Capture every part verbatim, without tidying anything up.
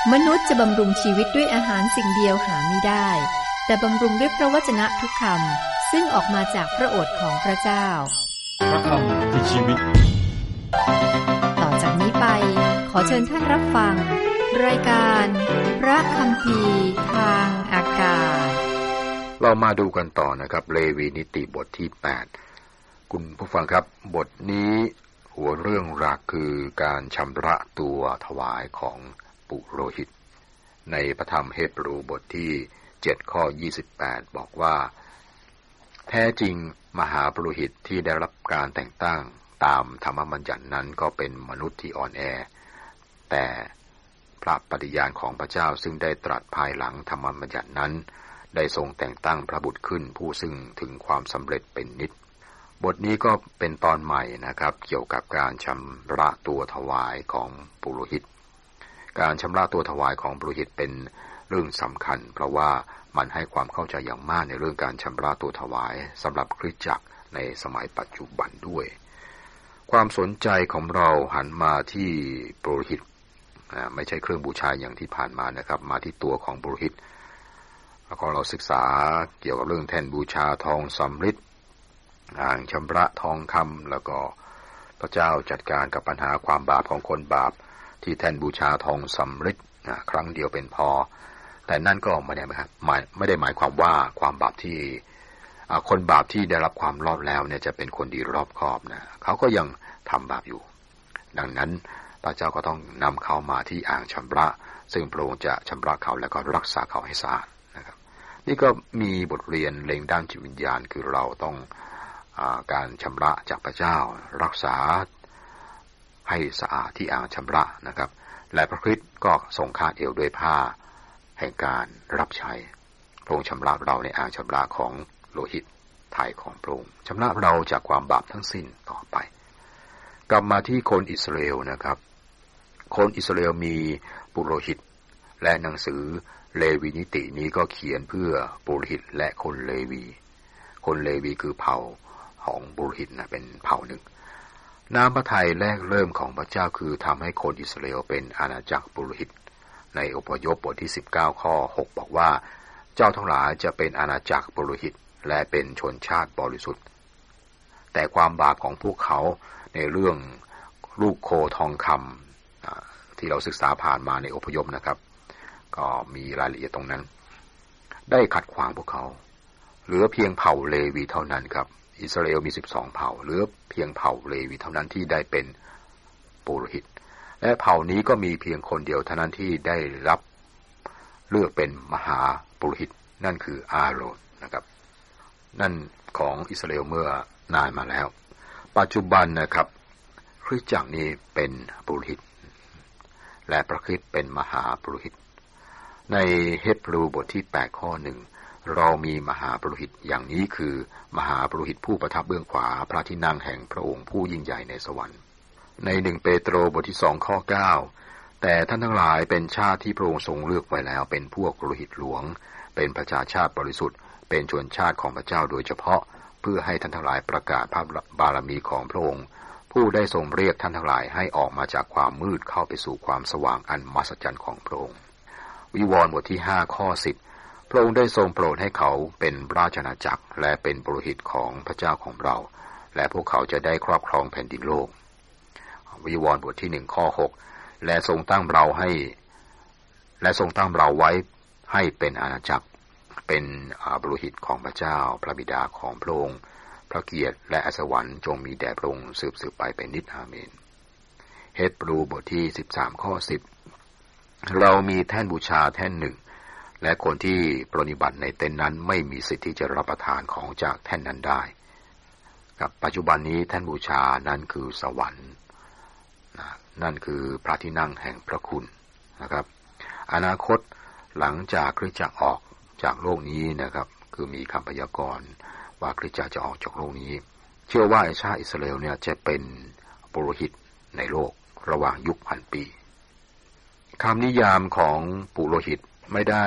มนุษย์จะบำรุงชีวิตด้วยอาหารสิ่งเดียวหาไม่ได้แต่บำรุงด้วยพระวจนะทุกคำซึ่งออกมาจากพระโอษฐ์ของพระเจ้าพระคำคือชีวิตต่อจากนี้ไปขอเชิญท่านรับฟังรายการพระคัมภีร์ทางอากาศเรามาดูกันต่อนะครับเลวีนิติบทที่แปดคุณผู้ฟังครับบทนี้หัวเรื่องหลักคือการชำระตัวถวายของปุโรหิตในพระธรรมเฮบรูบทที่เจ็ดข้อยี่สิบแปดบอกว่าแท้จริงมหาปุโรหิตที่ได้รับการแต่งตั้งตามธรรมบัญญัตินั้นก็เป็นมนุษย์ที่อ่อนแอแต่พระปฏิญาณของพระเจ้าซึ่งได้ตรัสภายหลังธรรมบัญญัตินั้นได้ทรงแต่งตั้งพระบุตรขึ้นผู้ซึ่งถึงความสำเร็จเป็นนิจบทนี้ก็เป็นตอนใหม่นะครับเกี่ยวกับการชำระตัวถวายของปุโรหิตการชำระตัวถวายของปุโรหิตเป็นเรื่องสำคัญเพราะว่ามันให้ความเข้าใจอย่างมากในเรื่องการชำระตัวถวายสำหรับคริสตจักรในสมัยปัจจุบันด้วยความสนใจของเราหันมาที่ปุโรหิตไม่ใช่เครื่องบูชาอย่างที่ผ่านมานะครับมาที่ตัวของปุโรหิตแล้วก็เราศึกษาเกี่ยวกับเรื่องแท่นบูชาทองสำริดอ่างชำระทองคำแล้วก็พระเจ้าจัดการกับปัญหาความบาปของคนบาปที่แท่นบูชาทองสำริดครั้งเดียวเป็นพอแต่นั่นก็ไม่ได้ครับหมายไม่ได้หมายความว่าความบาปที่คนบาปที่ได้รับความรอดแล้วเนี่ยจะเป็นคนดีรอบคอบนะเขาก็ยังทำบาปอยู่ดังนั้นพระเจ้าก็ต้องนำเขามาที่อ่างชำระซึ่งพระองค์จะชำระเขาแล้วก็รักษาเขาให้สะอาดนะครับนี่ก็มีบทเรียนเล็งด้านจิตวิญญาณคือเราต้องอาการชำระจากพระเจ้ารักษาให้สะอาดที่อ่างชำระนะครับและพระคริสต์ก็ทรงคาดเอวด้วยผ้าแห่งการรับใช้พระองค์ชำระเราในอ่างชำระของโลหิตไถ่ของพระองค์ชำระเราจากความบาปทั้งสิ้นต่อไปกลับมาที่คนอิสราเอลนะครับคนอิสราเอลมีปุโรหิตและหนังสือเลวีนิตินี้ก็เขียนเพื่อปุโรหิตและคนเลวีคนเลวีคือเผ่าของปุโรหิตนะเป็นเผ่าหนึ่งน้ำพระทัยแรกเริ่มของพระเจ้าคือทำให้คนอิสราเอลเป็นอาณาจักรปุโรหิตในอพยพบทที่สิบเก้าข้อหกบอกว่าเจ้าทั้งหลายจะเป็นอาณาจักรปุโรหิตและเป็นชนชาติบริสุทธิ์แต่ความบาปของพวกเขาในเรื่องลูกโคทองคำที่เราศึกษาผ่านมาในอพยพนะครับก็มีรายละเอียดตรงนั้นได้ขัดขวางพวกเขาเหลือเพียงเผ่าเลวีเท่านั้นครับอิสราเอลมีสิบสองเผ่าเหลือเพียงเผ่าเลวีเท่านั้นที่ได้เป็นปุโรหิตและเผ่านี้ก็มีเพียงคนเดียวเท่านั้นที่ได้รับเลือกเป็นมหาปุโรหิตนั่นคืออาโรนนะครับนั่นของอิสราเอลเมื่อนานมาแล้วปัจจุบันนะครับคริสตจักรนี้เป็นปุโรหิตและพระคริสต์เป็นมหาปุโรหิตในเฮบรูบทที่แปดข้อหนึ่งเรามีมหาปุโรหิตอย่างนี้คือมหาปุโรหิตผู้ประทับเบื้องขวาพระที่นั่งแห่งพระองค์ผู้ยิ่งใหญ่ในสวรรค์ในหนึ่งเปโตรบทที่สองข้อเก้าแต่ท่านทั้งหลายเป็นชาติที่พระองค์ทรงเลือกไว้แล้วเป็นพวกปุโรหิตหลวงเป็นประชาชาติบริสุทธิ์เป็นชนชาติของพระเจ้าโดยเฉพาะเพื่อให้ท่านทั้งหลายประกาศพระบารมีของพระองค์ผู้ได้ทรงเรียกท่านทั้งหลายให้ออกมาจากความมืดเข้าไปสู่ความสว่างอันมหัศจรรย์ของพระองค์วิวรณ์บทที่ห้าข้อสิบพระองค์ได้ทรงโปรดให้เขาเป็นราชอาณาจักรและเป็นปุโรหิตของพระเจ้าของเราและพวกเขาจะได้ครอบครองแผ่นดินโลกวิวรณ์บทที่หนึ่งข้อหกและทรงตั้งเราให้และทรงตั้งเราไว้ให้เป็นอาณาจักรเป็นปุโรหิตของพระเจ้าพระบิดาของพระองค์พระเกียรติและสวรรค์จงมีแด่พระองค์สืบสืบไปเป็นนิจอาเมนเฮบรูบทที่สิบสามข้อสิบเรามีแท่นบูชาแท่นหนึ่งและคนที่ปรนนิบัติในเต็นท์นั้นไม่มีสิทธิ์ที่จะรับประทานของจากแท่นนั้นได้กับปัจจุบันนี้แท่นบูชานั้นคือสวรรค์นั่นคือพระที่นั่งแห่งพระคุณนะครับอนาคตหลังจากคริสตจักรออกจากโลกนี้นะครับคือมีคำพยากรณ์ว่าคริสตจักรจะออกจากโลกนี้เชื่อว่าชาติอิสราเอลเนี่ยจะเป็นปุโรหิตในโลกระหว่างยุคพันปีคำนิยามของปุโรหิตไม่ได้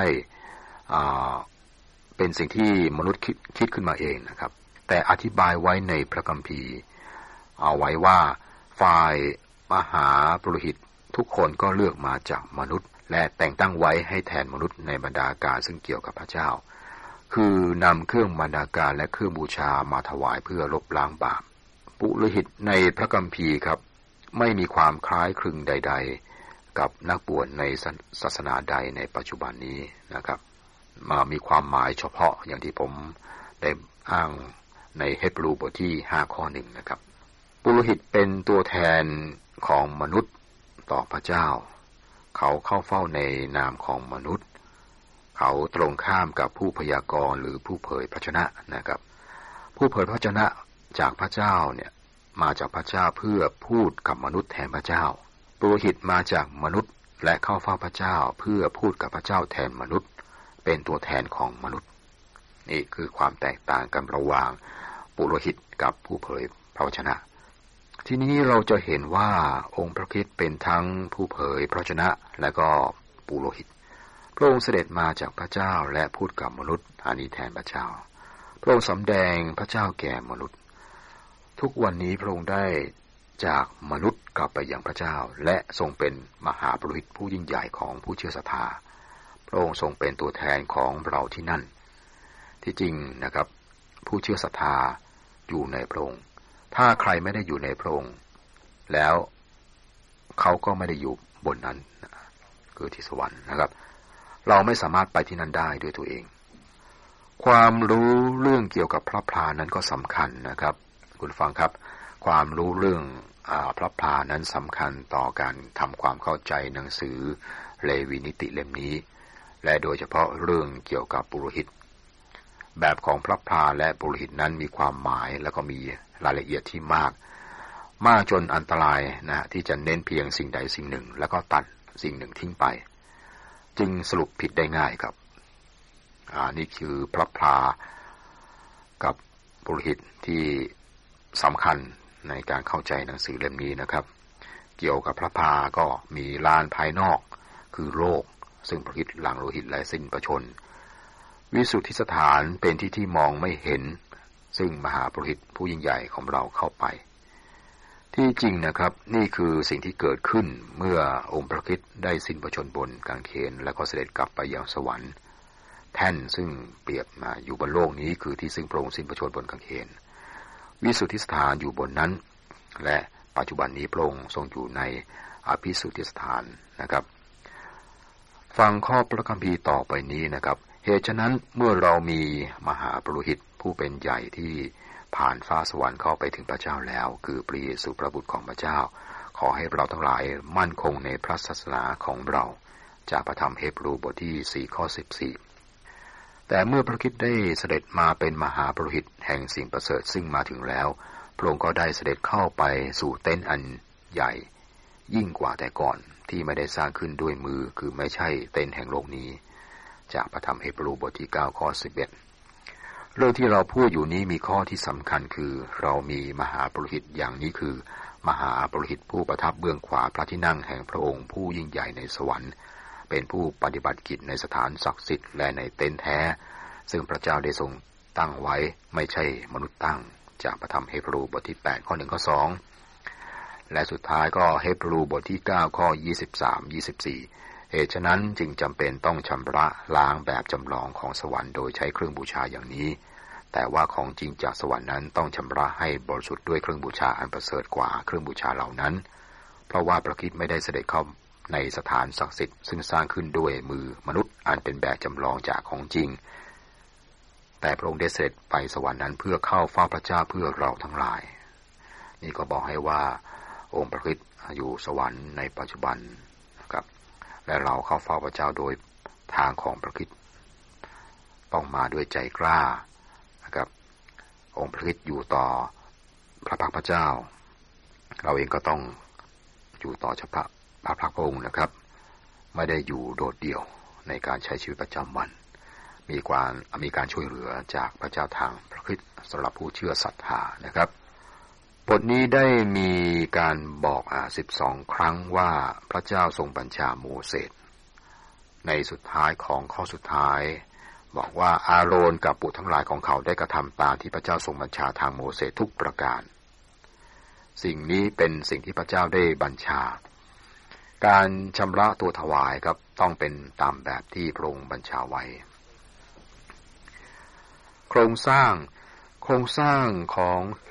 เป็นสิ่งที่มนุษย์คิดคิดขึ้นมาเองนะครับแต่อธิบายไว้ในพระคัมภีร์เอาไว้ว่าฝ่ายมหาปุโรหิตทุกคนก็เลือกมาจากมนุษย์และแต่งตั้งไว้ให้แทนมนุษย์ในบรรดาการซึ่งเกี่ยวกับพระเจ้าคือนำเครื่องบรรณาการและเครื่องบูชามาถวายเพื่อลบล้างบาปปุโรหิตในพระคัมภีร์ครับไม่มีความคล้ายคลึงใดๆกับนักบวชในศาสนาใดในปัจจุบันนี้นะครับมามีความหมายเฉพาะอย่างที่ผมได้อ้างในเฮบรูบทที่ห้าข้อหนึ่งนะครับปุโรหิตเป็นตัวแทนของมนุษย์ต่อพระเจ้าเขาเข้าเฝ้าในนามของมนุษย์เขาตรงข้ามกับผู้พยากรณ์หรือผู้เผยพระชนะนะครับผู้เผยพระชนะจากพระเจ้าเนี่ยมาจากพระเจ้าเพื่อพูดกับมนุษย์แทนพระเจ้าปุโรหิตมาจากมนุษย์และเข้าเฝ้าพระเจ้าเพื่อพูดกับพระเจ้าแทนมนุษย์เป็นตัวแทนของมนุษย์นี่คือความแตกต่างกันระหว่างปุโรหิตกับผู้เผยพระวจนะทีนี้เราจะเห็นว่าองค์พระคริสต์เป็นทั้งผู้เผยพระวจนะและก็ปุโรหิตพระองค์เสด็จมาจากพระเจ้าและพูดกับมนุษย์อันนี้แทนพระเจ้าพระองค์สำแดงพระเจ้าแก่มนุษย์ทุกวันนี้พระองค์ได้จากมนุษย์กลับไปยังพระเจ้าและทรงเป็นมหาปุโรหิตผู้ยิ่งใหญ่ของผู้เชื่อศรัทธาพระองค์ทรงเป็นตัวแทนของเราที่นั่นที่จริงนะครับผู้เชื่อศรัทธาอยู่ในพระองค์ถ้าใครไม่ได้อยู่ในพระองค์แล้วเขาก็ไม่ได้อยู่บนนั้นคือที่สวรรค์นะครับเราไม่สามารถไปที่นั่นได้ด้วยตัวเองความรู้เรื่องเกี่ยวกับพระพลานั้นก็สำคัญนะครับคุณฟังครับความรู้เรื่องพระพลานั้นสำคัญต่อการทำความเข้าใจหนังสือเลวีนิติเล่มนี้และโดยเฉพาะเรื่องเกี่ยวกับปุโรหิตแบบของพระพลาและปุโรหิตนั้นมีความหมายแล้วก็มีรายละเอียดที่มากมากจนอันตรายนะที่จะเน้นเพียงสิ่งใดสิ่งหนึ่งแล้วก็ตัดสิ่งหนึ่งทิ้งไปจึงสรุปผิดได้ง่ายครับอ่านี่คือพระพลากับปุโรหิตที่สำคัญในการเข้าใจหนังสือเล่มนี้นะครับเกี่ยวกับพระพลาก็มีลานภายนอกคือโลกซึ่งปุโรหิตหลั่งโลหิตและสิ้นพระชนม์วิสุทธิสถานเป็นที่ที่มองไม่เห็นซึ่งมหาปุโรหิตผู้ยิ่งใหญ่ของเราเข้าไปที่จริงนะครับนี่คือสิ่งที่เกิดขึ้นเมื่อองค์พระคริสต์ได้สิ้นพระชนม์บนกางเขนและก็เสด็จกลับไปยังสวรรค์แท่นซึ่งเปรียบมาอยู่บนโลกนี้คือที่ซึ่งพระองค์สิ้นพระชนม์บนกางเขนวิสุทธิสถานอยู่บนนั้นและปัจจุบันนี้พระองค์ทรงอยู่ในอภิสุทธิสถานนะครับฟังข้อพระคัมภีร์ต่อไปนี้นะครับเหตุฉะนั้นเมื่อเรามีมหาปุโรหิตผู้เป็นใหญ่ที่ผ่านฟ้าสวรรค์เข้าไปถึงพระเจ้าแล้วคือพระเยซูพระบุตรของพระเจ้าขอให้เราทั้งหลายมั่นคงในพระศาสนาของเราจากพระธรรมเฮบรูบทที่สี่ข้อสิบสี่แต่เมื่อพระคริสต์ได้เสด็จมาเป็นมหาปุโรหิตแห่งสิ่งประเสริฐซึ่งมาถึงแล้วพระองค์ก็ได้เสด็จเข้าไปสู่เต็นท์อันใหญ่ยิ่งกว่าแต่ก่อนที่ไม่ได้สร้างขึ้นด้วยมือคือไม่ใช่เต็นท์แห่งโลกนี้จากพระธรรมเฮบรูบทที่เก้าข้อสิบเอ็ดเรื่องที่เราพูดอยู่นี้มีข้อที่สำคัญคือเรามีมหาปุโรหิตอย่างนี้คือมหาปุโรหิตผู้ประทับเบื้องขวาพระที่นั่งแห่งพระองค์ผู้ยิ่งใหญ่ในสวรรค์เป็นผู้ปฏิบัติกิจในสถานศักดิ์สิทธิ์และในเต็นท์แท้ซึ่งพระเจ้าได้ทรงตั้งไว้ไม่ใช่มนุษย์ตั้งจากพระธรรมเฮบรูบทที่แปดข้อหนึ่งข้อสองและสุดท้ายก็เฮบรูบทที่เก้าข้อยี่สิบสาม ยี่สิบสี่เหตุฉะนั้นจึงจำเป็นต้องชำระล้างแบบจำลองของสวรรค์โดยใช้เครื่องบูชาอย่างนี้แต่ว่าของจริงจากสวรรค์นั้นต้องชำระให้บริสุทธิ์ด้วยเครื่องบูชาอันประเสริฐกว่าเครื่องบูชาเหล่านั้นเพราะว่าพระคริสต์ไม่ได้เสด็จเข้าในสถานศักดิ์สิทธิ์ซึ่งสร้างขึ้นด้วยมือมนุษย์อันเป็นแบบจำลองจากของจริงแต่พระองค์ได้เสด็จไปสวรรค์นั้นเพื่อเข้าเฝ้าพระเจ้าเพื่อเราทั้งหลายนี่ก็บอกให้ว่าองค์พระคริสต์อยู่สวรรค์ในปัจจุบันนะครับและเราเข้าเฝ้าพระเจ้าโดยทางของพระคริสต์ต้องมาด้วยใจกล้านะครับองค์พระคริสต์อยู่ต่อพระพักพระเจ้าเราเองก็ต้องอยู่ต่อเฉพาะพระพักพระองค์นะครับไม่ได้อยู่โดดเดี่ยวในการใช้ชีวิตประจำวันมีการมีการช่วยเหลือจากพระเจ้าทางพระคริสต์สำหรับผู้เชื่อศรัทธานะครับบทนี้ได้มีการบอกอ่าสิบสองครั้งว่าพระเจ้าทรงบัญชาโมเสสในสุดท้ายของข้อสุดท้ายบอกว่าอาโรนกับบุตรทั้งหลายของเขาได้กระทำตามที่พระเจ้าทรงบัญชาทางโมเสสทุกประการสิ่งนี้เป็นสิ่งที่พระเจ้าได้บัญชาการชำระตัวถวายครับต้องเป็นตามแบบที่พระองค์บัญชาไว้โครงสร้างโครงสร้างของ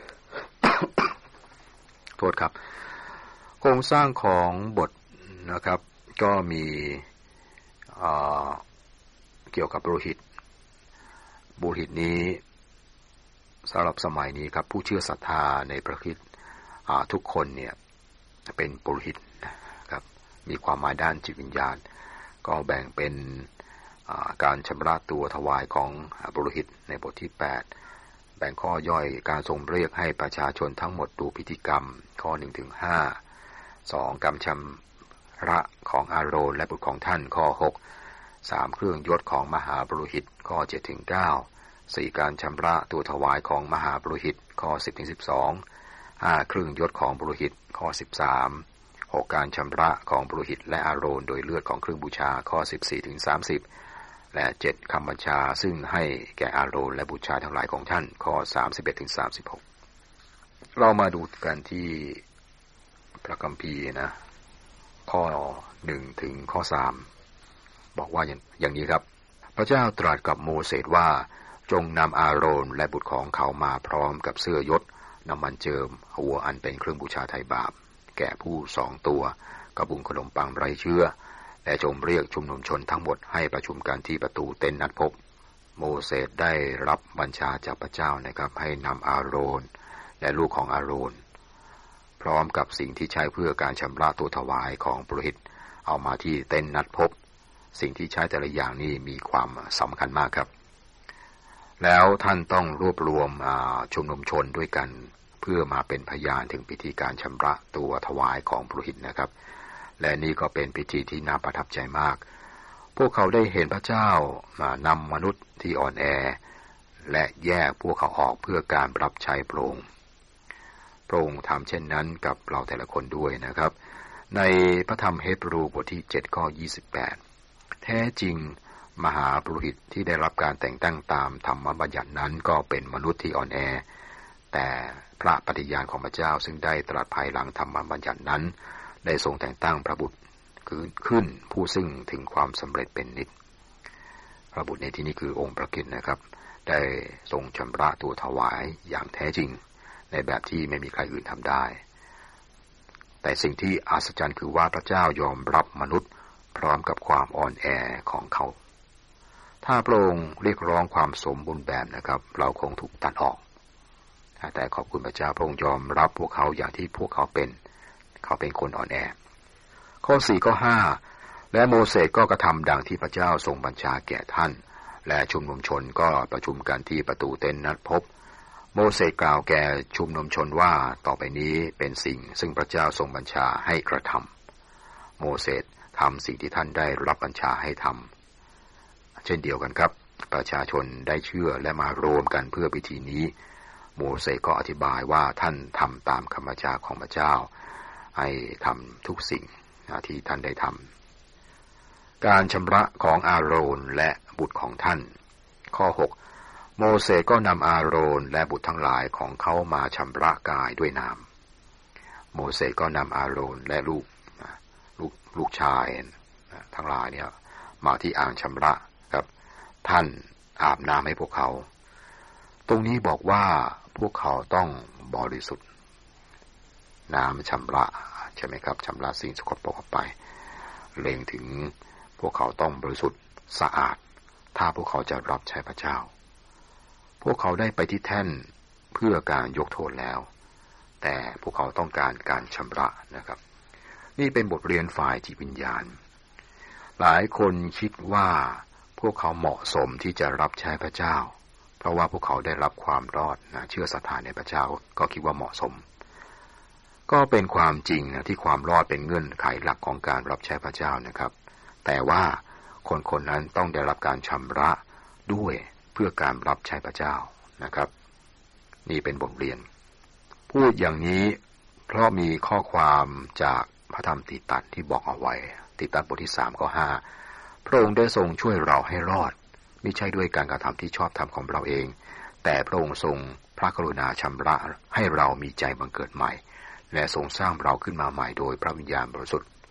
โทษครับโครงสร้างของบทนะครับก็มีเอ่อเกี่ยวกับปุโรหิตปุโรหิตนี้สำหรับสมัยนี้ครับผู้เชื่อศรัทธาในพระคริสต์ทุกคนเนี่ยเป็นปุโรหิตนะครับมีความหมายด้านจิตวิญญาณก็แบ่งเป็นการชำระตัวถวายของปุโรหิตในบทที่แปดแบ่งข้อย่อยการทรงเรียกให้ประชาชนทั้งหมดดูพิธีกรรมข้อ หนึ่งถึงห้า สองการชำระของอาโรนและบุตรของท่านข้อ หก สามเครื่องยศของมหาปุโรหิตข้อ เจ็ดถึงเก้า สี่การชำระตัวถวายของมหาปุโรหิตข้อ สิบถึงสิบสอง ห้าเครื่องยศของปุโรหิตข้อ สิบสาม หกการชำระของปุโรหิตและอาโรนโดยเลือดของเครื่องบูชาข้อ สิบสี่ถึงสามสิบ และเจ็ดคำบัญชาซึ่งให้แก่อาโรนและบุตรชายทั้งหลายของท่านข้อ สามสิบเอ็ดถึงสามสิบหก เรามาดูกันที่พระคัมภีร์นะข้อหนึ่งถึงข้อสามบอกว่าอย่าง, อย่างนี้ครับพระเจ้าตรัสกับโมเสสว่าจงนำอาโรนและบุตรของเขามาพร้อมกับเสื้อยศน้ำมันเจิมวัวอันเป็นเครื่องบูชาไถ่บาปแก่ผู้สองตัวกระบุงขนมปังไร้เชื้อและจงเรียกชุมนุมชนทั้งหมดให้ประชุมกันที่ประตูเต็นท์นัดพบโมเสสได้รับบัญชาจากพระเจ้านะครับให้นำอาโรนและลูกของอาโรนพร้อมกับสิ่งที่ใช้เพื่อการชำระตัวถวายของปุโรหิตเอามาที่เต็นท์นัดพบสิ่งที่ใช้แต่ละอย่างนี้มีความสำคัญมากครับแล้วท่านต้องรวบรวมชุมนุมชนด้วยกันเพื่อมาเป็นพยานถึงพิธีการชำระตัวถวายของปุโรหิตนะครับและนี่ก็เป็นพิธีที่น่าประทับใจมากพวกเขาได้เห็นพระเจ้านำมนุษย์ที่อ่อนแอและแยกพวกเขาออกเพื่อการรับใช้พระองค์พระองค์ทำเช่นนั้นกับเราแต่ละคนด้วยนะครับในพระธรรมเฮบรูบทที่เจ็ดข้อยี่สิบแปดแท้จริงมหาปุโรหิตที่ได้รับการแต่งตั้งตามธรรมบัญญัตินั้นก็เป็นมนุษย์ที่อ่อนแอแต่พระปฏิญาณของพระเจ้าซึ่งได้ตรัสภายหลังธรรมบัญญัตินั้นได้ทรงแต่งตั้งพระบุตรขึ้นผู้ซึ่งถึงความสำเร็จเป็นนิจพระบุตรในที่นี้คือองค์พระคริสต์นะครับได้ทรงชำระตัวถวายอย่างแท้จริงในแบบที่ไม่มีใครอื่นทำได้แต่สิ่งที่อัศจรรย์คือว่าพระเจ้ายอมรับมนุษย์พร้อมกับความอ่อนแอของเขาถ้าพระองค์เรียกร้องความสมบูรณ์แบบนะครับเราคงถูกตัดออกแต่ขอบคุณพระเจ้าพระองค์ยอมรับพวกเขาอย่างที่พวกเขาเป็นเขาเป็นคนอ่อนแอข้อสี่ข้อห้าและโมเสสก็กระทำดังที่พระเจ้าทรงบัญชาแก่ท่านและชุมนุมชนก็ประชุมกันที่ประตูเต็นท์นัดพบโมเสสกล่าวแก่ชุมนุมชนว่าต่อไปนี้เป็นสิ่งซึ่งพระเจ้าทรงบัญชาให้กระทำโมเสสทำสิ่งที่ท่านได้รับบัญชาให้ทำเช่นเดียวกันครับประชาชนได้เชื่อและมารวมกันเพื่อพิธีนี้โมเสสก็อธิบายว่าท่านทำตามคำบัญชาของพระเจ้าให้ทำทุกสิ่งที่ท่านได้ทำการชำระของอาโรนและบุตรของท่านข้อหกโมเสสก็นำอาโรนและบุตรทั้งหลายของเขามาชำระกายด้วยน้ำโมเสสก็นำอาโรนและลูกลูกลูกชายทั้งหลายเนี่ยมาที่อ่างชำระครับท่านอาบน้ำให้พวกเขาตรงนี้บอกว่าพวกเขาต้องบริสุทธิ์น้ำชำระใช่ไหมครับชำระสิ่งสกปรกออกไปเล็งถึงพวกเขาต้องบริสุทธิ์สะอาดถ้าพวกเขาจะรับใช้พระเจ้าพวกเขาได้ไปที่แท่นเพื่อการยกโทษแล้วแต่พวกเขาต้องการการชำระนะครับนี่เป็นบทเรียนฝ่ายจิตวิญญาณหลายคนคิดว่าพวกเขาเหมาะสมที่จะรับใช้พระเจ้าเพราะว่าพวกเขาได้รับความรอดนะเชื่อศรัทธาในพระเจ้าก็คิดว่าเหมาะสมก็เป็นความจริงนะที่ความรอดเป็นเงื่อนไขหลักของการรับใช้พระเจ้านะครับแต่ว่าคนคนนั้นต้องได้รับการชำระด้วยเพื่อการรับใช้พระเจ้านะครับนี่เป็นบทเรียนพูดอย่างนี้เพราะมีข้อความจากพระธรรมติตัสที่บอกเอาไว้ติตัสบทที่สามข้อห้าพระองค์ได้ทรงช่วยเราให้รอดไม่ใช่ด้วยการกระทำที่ชอบธรรมของเราเองแต่พระองค์ทรงพระกรุณาชำระให้เรามีใจบังเกิดใหม่และทรงสร้างเราขึ้นมาใหม่โดยพระวิญญาณบริสุทธิ์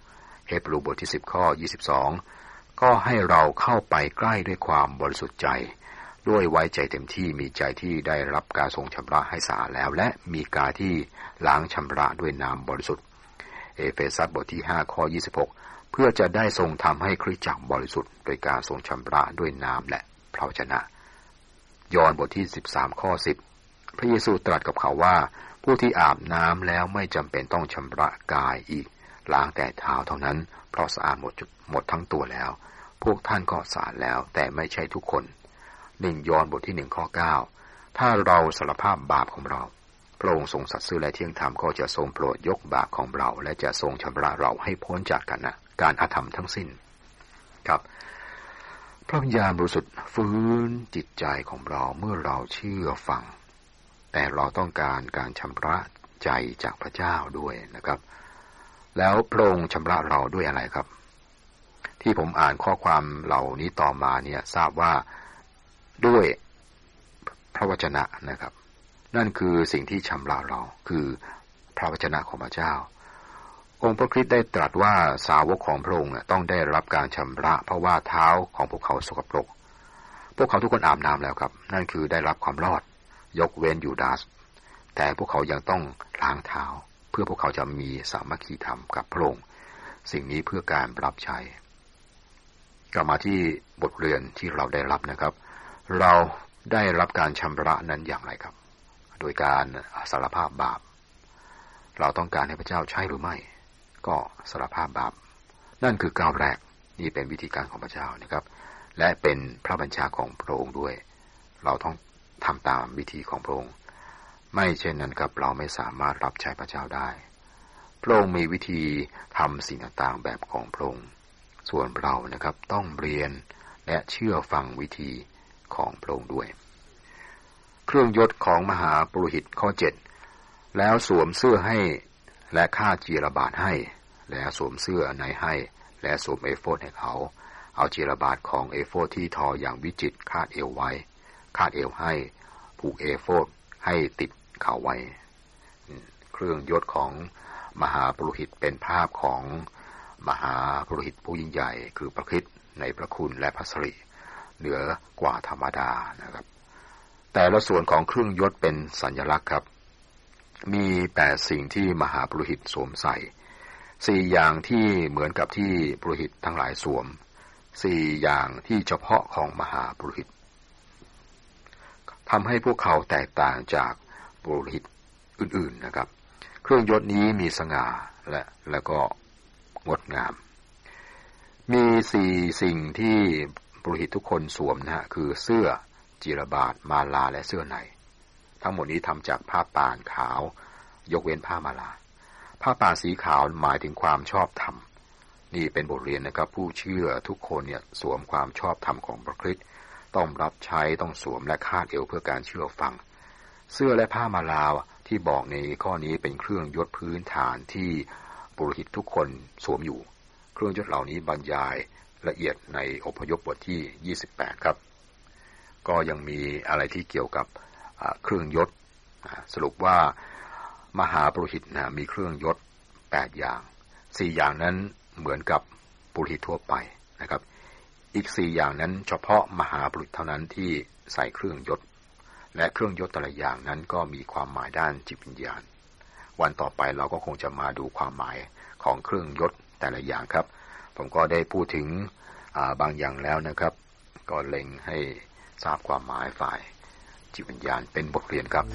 เฮบรูบทที่สิบข้อยี่สิบสองก็ให้เราเข้าไปใกล้ด้วยความบริสุทธิ์ใจด้วยไว้ใจเต็มที่มีใจที่ได้รับการทรงชำระให้สะอาดแล้วและมีกายที่ล้างชำระด้วยน้ำบริสุทธิ์เอเฟซัสบทที่ห้าข้อยี่สิบหกเพื่อจะได้ทรงทำให้คริสตจักรบริสุทธิ์โดยการทรงชำระด้วยน้ำและพระวจนะยอห์นบทที่สิบสามข้อสิบพระเยซูตรัสกับเขาว่าผู้ที่อาบน้ำแล้วไม่จำเป็นต้องชำระกายอีกล้างแต่เท้าเท่านั้นเพราะสะอาดหมดหมดทั้งตัวแล้วพวกท่านก็สะอาดแล้วแต่ไม่ใช่ทุกคนหนึ่งยอห์นบทที่หนึ่งข้อเก้าถ้าเราสารภาพบาปของเราพระองค์ทรงสัตย์ซื่อและเที่ยงธรรมก็จะทรงโปรดยกบาปของเราและจะทรงชำระเราให้พ้นจากกันนะการอาธรรมทั้งสิ้นครับพระวิญญาณบริสุทธิ์ฟื้นจิตใจของเราเมื่อเราเชื่อฟังแต่เราต้องการการชำระใจจากพระเจ้าด้วยนะครับแล้วพระองค์ชำระเราด้วยอะไรครับที่ผมอ่านข้อความเหล่านี้ต่อมาเนี่ยทราบว่าด้วยพระวจนะนะครับนั่นคือสิ่งที่ชำระเราคือพระวจนะของพระเจ้าองค์พระคริสต์ได้ตรัสว่าสาวกของพระองค์ต้องได้รับการชำระเพราะว่าเท้าของพวกเขาสกปรกพวกเขาทุกคนอาบน้ำแล้วครับนั่นคือได้รับความรอดยกเว้นยูดาสแต่พวกเขายังต้องล้างเท้าเพื่อพวกเขาจะมีสามัคคีธรรมกับพระองค์สิ่งนี้เพื่อการรับใช้กลับมาที่บทเรียนที่เราได้รับนะครับเราได้รับการชำระนั้นอย่างไรครับโดยการสารภาพบาปเราต้องการให้พระเจ้าใช้หรือไม่ก็สารภาพบาปนั่นคือก้าวแรกนี่เป็นวิธีการของพระเจ้านะครับและเป็นพระบัญชาของพระองค์ด้วยเราต้องทำตามวิธีของพระองค์ไม่เช่นนั้นครับเราไม่สามารถรับใช้พระเจ้าได้พระองค์มีวิธีทำสิ่งต่างๆแบบของพระองค์ส่วนเรานะครับต้องเรียนและเชื่อฟังวิธีของพระองค์ด้วยเครื่องยศของมหาปุโรหิตข้อเจ็ดแล้วสวมเสื้อให้และฆ่าจีรบาทให้แล้วสวมเสื้อในให้และสวมเอโฟดให้เขาเอาจีรบาทของเอโฟดที่ทออย่างวิจิตรคาดเอวไว้คาดเอวให้ผูกเอโฟดให้ติดเข่าไว้เครื่องยศของมหาปุโรหิตเป็นภาพของมหาปุโรหิตผู้ยิ่งใหญ่คือพระคริสต์ในพระคุณและพระสิริเหนือกว่าธรรมดานะครับแต่ละส่วนของเครื่องยศเป็นสัญลักษณ์ครับมีแปดสิ่งที่มหาปุโรหิตสวมใส่สี่อย่างที่เหมือนกับที่ปุโรหิตทั้งหลายสวมสี่อย่างที่เฉพาะของมหาปุโรหิตทำให้พวกเขาแตกต่างจากปุโรหิตอื่นๆนะครับเครื่องยศนี้มีสง่าและแล้วก็งดงามมีสี่สิ่งที่ปุโรหิตทุกคนสวมนะฮะคือเสื้อจีรบาทมาลาและเสื้อในทั้งหมดนี้ทำจากผ้าป่านขาวยกเว้นผ้ามาลาผ้าป่านสีขาวหมายถึงความชอบธรรมนี่เป็นบทเรียนนะครับผู้เชื่อทุกคนเนี่ยสวมความชอบธรรมของพระคริสต์ต้องรับใช้ต้องสวมและคาดเอวเพื่อการเชื่อฟังเสื้อและผ้ามาลาที่บอกในข้อนี้เป็นเครื่องยศพื้นฐานที่ปุโรหิตทุกคนสวมอยู่เครื่องยศเหล่านี้บรรยายละเอียดในอพยพบทที่ยี่สิบแปดครับก็ยังมีอะไรที่เกี่ยวกับเครื่องยศสรุปว่ามหาปุโรหิตนะมีเครื่องยศแปดอย่างสี่อย่างนั้นเหมือนกับปุโรหิตทั่วไปนะครับอีกสี่อย่างนั้นเฉพาะมหาปุโรหิตเท่านั้นที่ใส่เครื่องยศและเครื่องยศแต่ละอย่างนั้นก็มีความหมายด้านจิตวิญญาณวันต่อไปเราก็คงจะมาดูความหมายของเครื่องยศแต่ละอย่างครับผมก็ได้พูดถึงบางอย่างแล้วนะครับก็เล็งให้ทราบความหมายฝ่ายจิตวิญญาณเป็นบทเรียนครับ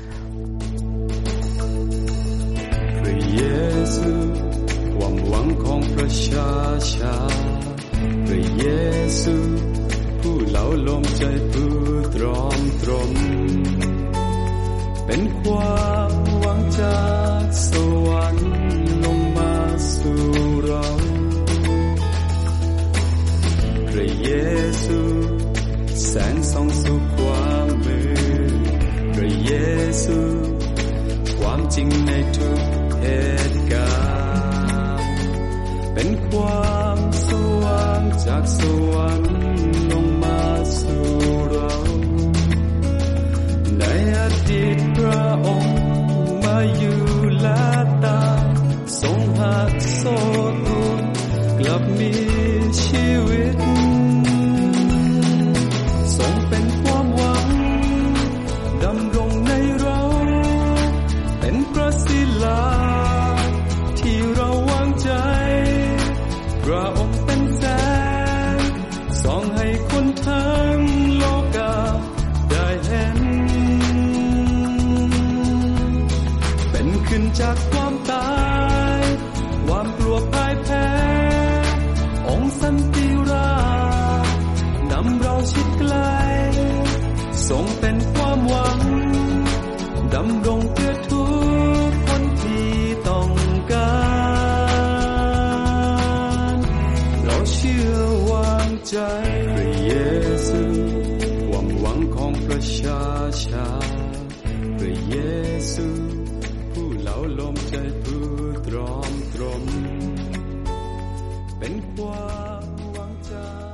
พระเยซูความหวังของประชาชาพระเยซูผู้เล่าลมใจผู้ตรอมตรมเป็นความหวังจากสวรรค์ลงมาสู่เราพระเยซูแสงส่องสู่ความมืดพระเยซูความจริงในทุกเหตุการณ์เป็นความสว่างจากสวรรค์ลงมาสู่เราในอดีตพระองค์มาอยู่และตามทรงหักโซ่ตรวนกำรงเพื่อทุกคนที่ต้องการเราเชื่อวางใจพระเยซูความหวังของประชาชาติพระเยซูผู้เหลาลมใจผู้ตรอมตรมเป็นความหวังใจ